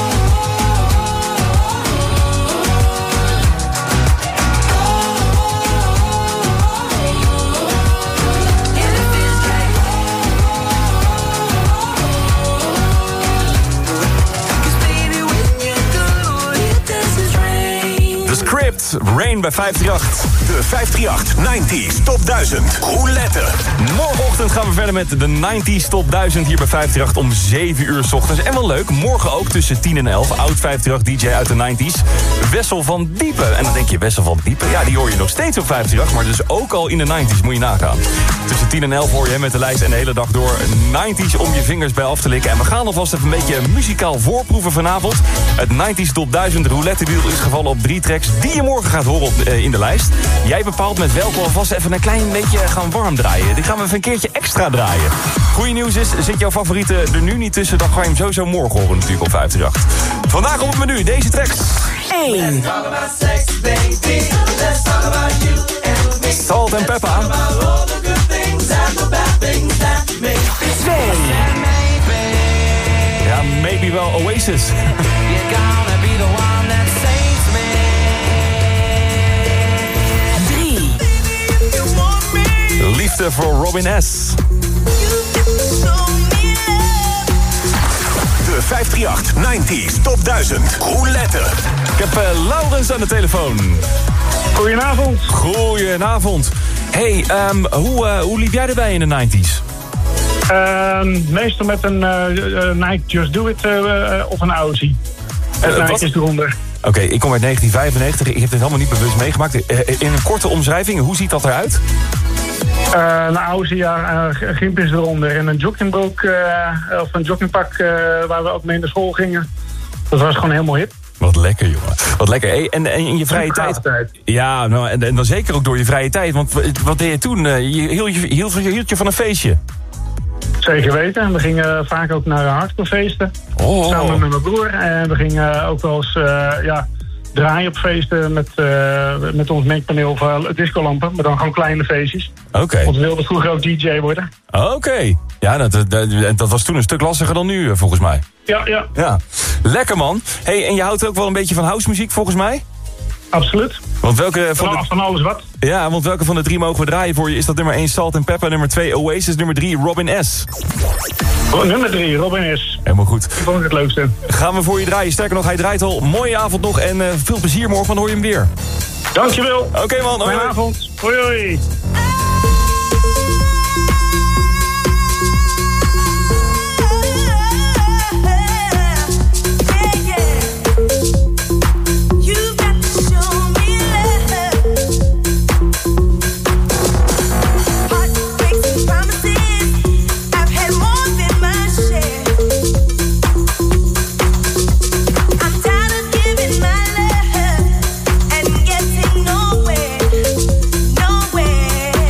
Script, Rain bij vijf drie acht. De vijf drie acht nineties Top duizend Roulette. Morgenochtend gaan we verder met de nineties Top duizend hier bij vijf drie acht om zeven uur 's ochtends. En wel leuk, morgen ook tussen tien en elf. Oud vijf drie acht D J uit de nineties. Wessel van Diepen. En dan denk je, Wessel van Diepen? Ja, die hoor je nog steeds op vijf drie acht, maar dus ook al in de nineties, moet je nagaan. Tussen tien en elf hoor je hem met de lijst en de hele dag door nineties om je vingers bij af te likken. En we gaan alvast even een beetje muzikaal voorproeven vanavond. Het nineties Top duizend roulette wiel is gevallen op drie tracks die je morgen gaat horen op, uh, in de lijst. Jij bepaalt met welke alvast even een klein beetje gaan warm draaien. Die gaan we even een keertje extra draaien. Goeie nieuws is, zit jouw favoriete er nu niet tussen, dan ga je hem sowieso morgen horen natuurlijk op vijf drie acht. Vandaag op het menu, deze tracks. één. Salt and Peppa. twee. Ja, maybe wel Oasis. Liefde voor Robin S. De vijf drie acht nineties Top duizend Roulette. Ik heb uh, Laurens aan de telefoon. Goedenavond. Goedenavond. Hey, um, hoe, uh, hoe liep jij erbij in de nineties? Uh, meestal met een uh, Nike Just Do It uh, uh, of een Aussie. Het uh, Nike is eronder. Oké, okay, ik kom uit negentien vijfennegentig. Ik heb dit helemaal niet bewust meegemaakt. Uh, in een korte omschrijving, hoe ziet dat eruit? Uh, een Aussie, ja, uh, gimp is eronder. En een joggingbroek, uh, of een joggingpak uh, waar we ook mee naar school gingen. Dat was gewoon helemaal hip. Wat lekker, jongen. Wat lekker. Hey, en, en in je vrije tijd... tijd. Ja, nou, en, en dan zeker ook door je vrije tijd. Want wat deed je toen? Uh, je hield je, hield, hield je van een feestje? Zeker weten. We gingen vaak ook naar hardcorefeesten. Oh. Samen met mijn broer. En we gingen ook wel eens... Uh, ja, draaien op feesten met, uh, met ons mengpaneel van discolampen. Maar dan gewoon kleine feestjes. Oké. Okay. Want we wilden vroeger ook D J worden. Oké. Okay. Ja, dat, dat, dat was toen een stuk lastiger dan nu, volgens mij. Ja, ja. Ja. Lekker, man. Hey, en je houdt ook wel een beetje van housemuziek, volgens mij? Absoluut. Want welke van, van, de... van alles wat. Ja, want welke van de drie mogen we draaien voor je? Is dat nummer één Salt and Peppa, nummer twee Oasis, nummer drie Robin S? Oh, nummer drie, Robin S. Helemaal goed. Dat vond ik het leukste. Gaan we voor je draaien. Sterker nog, hij draait al. Mooie avond nog en uh, veel plezier morgen, dan hoor je hem weer. Dankjewel. Oké, okay, man. Hoi. Goedenavond. Hoi, hoi. Nowhere.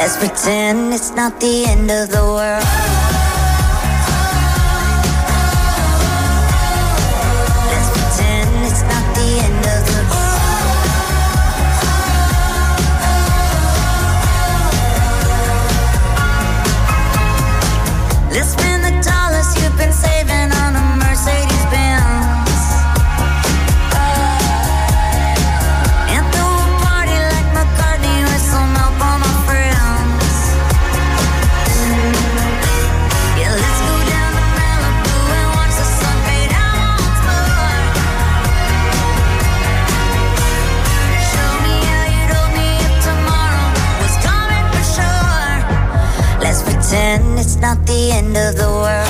Let's pretend it's not the end of the world. Let's pretend it's not the end of the world. Let's spend the dollars you've been saving on a Mercedes Benz. And throw a party like McCartney with some help on my friends. Yeah, let's go down to Malibu and watch the sun fade out once more. Show me how you told me if tomorrow was coming for sure. Let's pretend it's not the end of the world.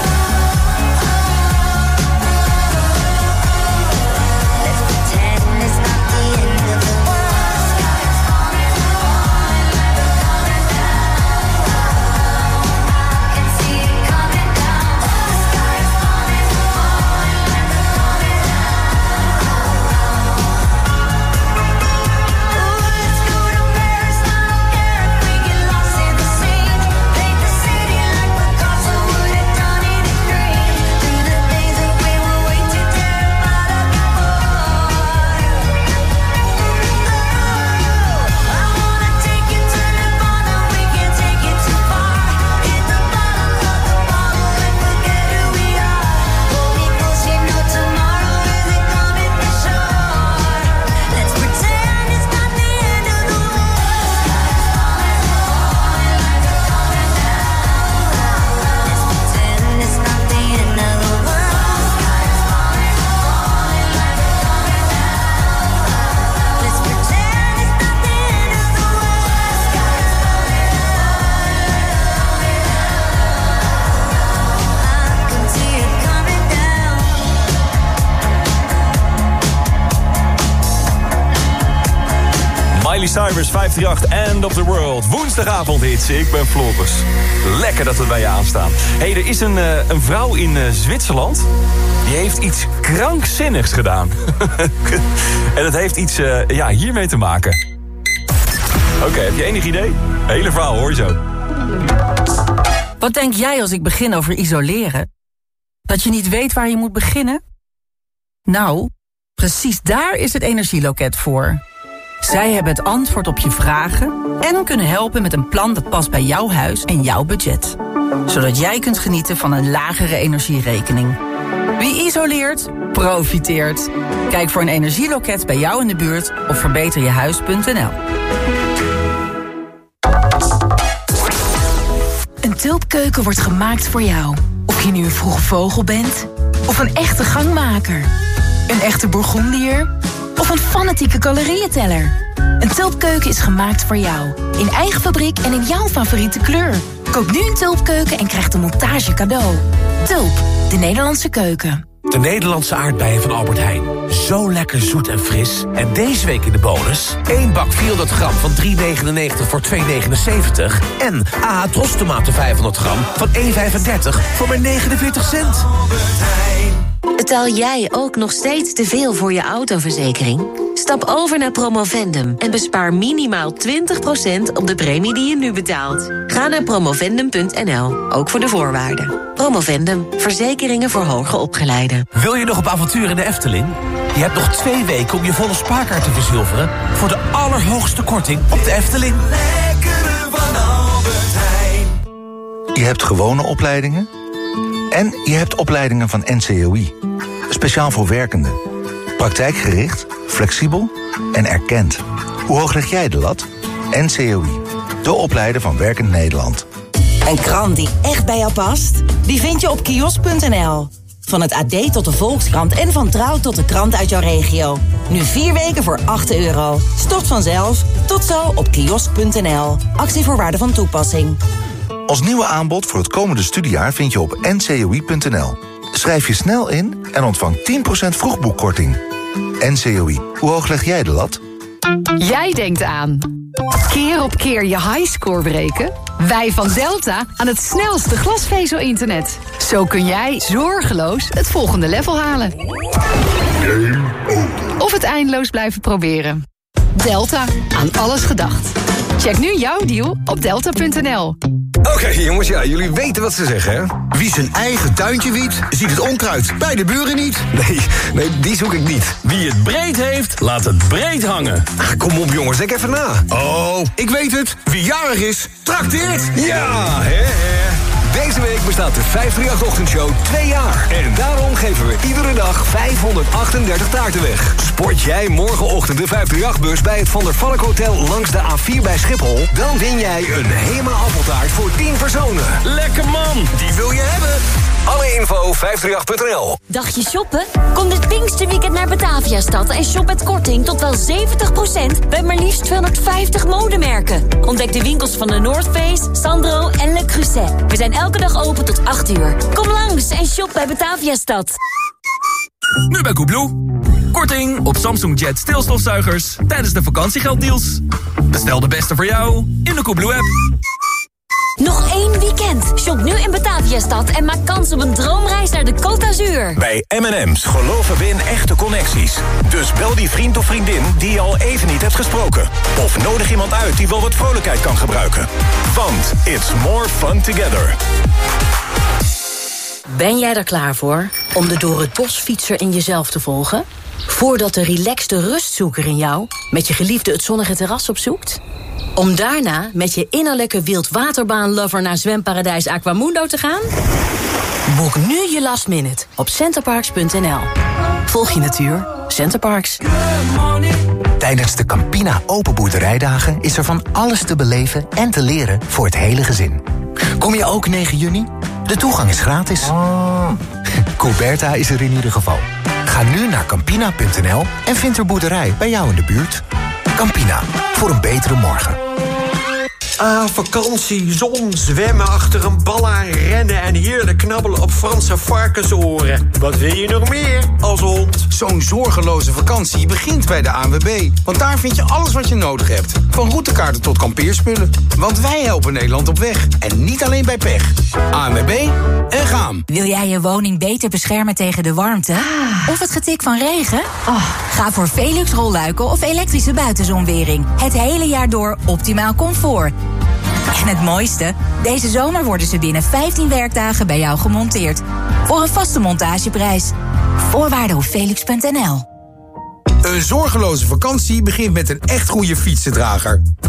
Cyrus vijf drie acht, End of the World. Woensdagavondhits, ik ben Floris. Lekker dat we bij je aanstaan. Hé, hey, er is een, uh, een vrouw in uh, Zwitserland. Die heeft iets krankzinnigs gedaan. En dat heeft iets uh, ja, hiermee te maken. Oké, okay, heb je enig idee? Hele verhaal, hoor je zo. Wat denk jij als ik begin over isoleren? Dat je niet weet waar je moet beginnen? Nou, precies daar is het Energieloket voor. Zij hebben het antwoord op je vragen en kunnen helpen met een plan dat past bij jouw huis en jouw budget. Zodat jij kunt genieten van een lagere energierekening. Wie isoleert, profiteert. Kijk voor een energieloket bij jou in de buurt op verbeter je huis punt n l. Een tulpkeuken wordt gemaakt voor jou. Of je nu een vroege vogel bent, of een echte gangmaker. Een echte Bourgondier, of een fanatieke calorieënteller. Een tulpkeuken is gemaakt voor jou. In eigen fabriek en in jouw favoriete kleur. Koop nu een tulpkeuken en krijg de montage cadeau. Tulp, de Nederlandse keuken. De Nederlandse aardbeien van Albert Heijn. Zo lekker zoet en fris. En deze week in de bonus één bak vierhonderd gram van drie negenennegentig voor twee negenenzeventig. En A H Tros tomaten vijfhonderd gram van één vijfendertig voor maar negenenveertig cent. Betaal jij ook nog steeds te veel voor je autoverzekering? Stap over naar Promovendum en bespaar minimaal twintig procent op de premie die je nu betaalt. Ga naar promovendum punt n l, ook voor de voorwaarden. Promovendum, verzekeringen voor hoger opgeleiden. Wil je nog op avontuur in de Efteling? Je hebt nog twee weken om je volle spaarkaart te verzilveren voor de allerhoogste korting op de Efteling. Lekkere van Albert Heijn. Je hebt gewone opleidingen en je hebt opleidingen van N C O I. Speciaal voor werkenden. Praktijkgericht, flexibel en erkend. Hoe hoog leg jij de lat? N C O I, de opleider van Werkend Nederland. Een krant die echt bij jou past? Die vind je op kiosk punt n l. Van het A D tot de Volkskrant en van Trouw tot de krant uit jouw regio. Nu vier weken voor acht euro. Stort vanzelf. Tot zo op kiosk punt n l. Actievoorwaarden van toepassing. Ons nieuwe aanbod voor het komende studiejaar vind je op n c o i punt n l. Schrijf je snel in en ontvang tien procent vroegboekkorting. N C O I, hoe hoog leg jij de lat? Jij denkt aan keer op keer je highscore breken? Wij van Delta aan het snelste glasvezel-internet. Zo kun jij zorgeloos het volgende level halen. Of het eindeloos blijven proberen. Delta, aan alles gedacht. Check nu jouw deal op delta punt n l. Oké okay, jongens, ja, jullie weten wat ze zeggen, hè? Wie zijn eigen tuintje wiedt, ziet het onkruid bij de buren niet. Nee, nee, die zoek ik niet. Wie het breed heeft, laat het breed hangen. Ah, kom op jongens, denk even na. Oh, ik weet het. Wie jarig is, trakteert. Ja, hè, hè. Deze week bestaat de vijfhonderdachtendertig-ochtendshow twee jaar. En daarom geven we iedere dag vijfhonderdachtendertig taarten weg. Sport jij morgenochtend de vijfhonderdachtendertig-bus bij het Van der Valk Hotel langs de A vier bij Schiphol? Dan win jij een Hema appeltaart voor tien personen. Lekker man! Die wil je hebben. Alle info vijfhonderdachtendertig punt n l. Dagje shoppen? Kom dit Pinksterweekend naar Bataviastad en shop met korting tot wel zeventig procent bij maar liefst tweehonderdvijftig modemerken. Ontdek de winkels van de North Face, Sandro en Le Creuset. We zijn elke dag open tot acht uur. Kom langs en shop bij Bataviastad. Nu bij Coolblue. Korting op Samsung Jet stilstofzuigers tijdens de vakantiegelddeals. Bestel de beste voor jou in de Coolblue app. Nog één weekend. Shop nu in Bataviastad en maak kans op een droomreis naar de Côte d'Azur. Bij M en M's geloven we in echte connecties. Dus bel die vriend of vriendin die je al even niet hebt gesproken. Of nodig iemand uit die wel wat vrolijkheid kan gebruiken. Want it's more fun together. Ben jij er klaar voor om de door het bos fietser in jezelf te volgen? Voordat de relaxte rustzoeker in jou met je geliefde het zonnige terras opzoekt? Om daarna met je innerlijke wildwaterbaan-lover naar zwemparadijs Aquamundo te gaan? Boek nu je last minute op centerparks punt n l. Volg je natuur, Centerparks. Tijdens de Campina Open Boerderijdagen is er van alles te beleven en te leren voor het hele gezin. Kom je ook negen juni? De toegang is gratis. Oh. Coberta is er in ieder geval. Ga nu naar campina punt n l en vind er boerderij bij jou in de buurt. Campina, voor een betere morgen. Ah, vakantie, zon, zwemmen achter een bal aan, rennen en heerlijk knabbelen op Franse varkensoren. Wat wil je nog meer als hond? Zo'n zorgeloze vakantie begint bij de A N W B. Want daar vind je alles wat je nodig hebt. Van routekaarten tot kampeerspullen. Want wij helpen Nederland op weg. En niet alleen bij pech. A N W B en gaan. Wil jij je woning beter beschermen tegen de warmte? Ah. Of het getik van regen? Oh. Ga voor Velux rolluiken of elektrische buitenzonwering. Het hele jaar door optimaal comfort. En het mooiste? Deze zomer worden ze binnen vijftien werkdagen bij jou gemonteerd. Voor een vaste montageprijs. Voorwaarden op velux punt n l. Een zorgeloze vakantie begint met een echt goede fietsendrager.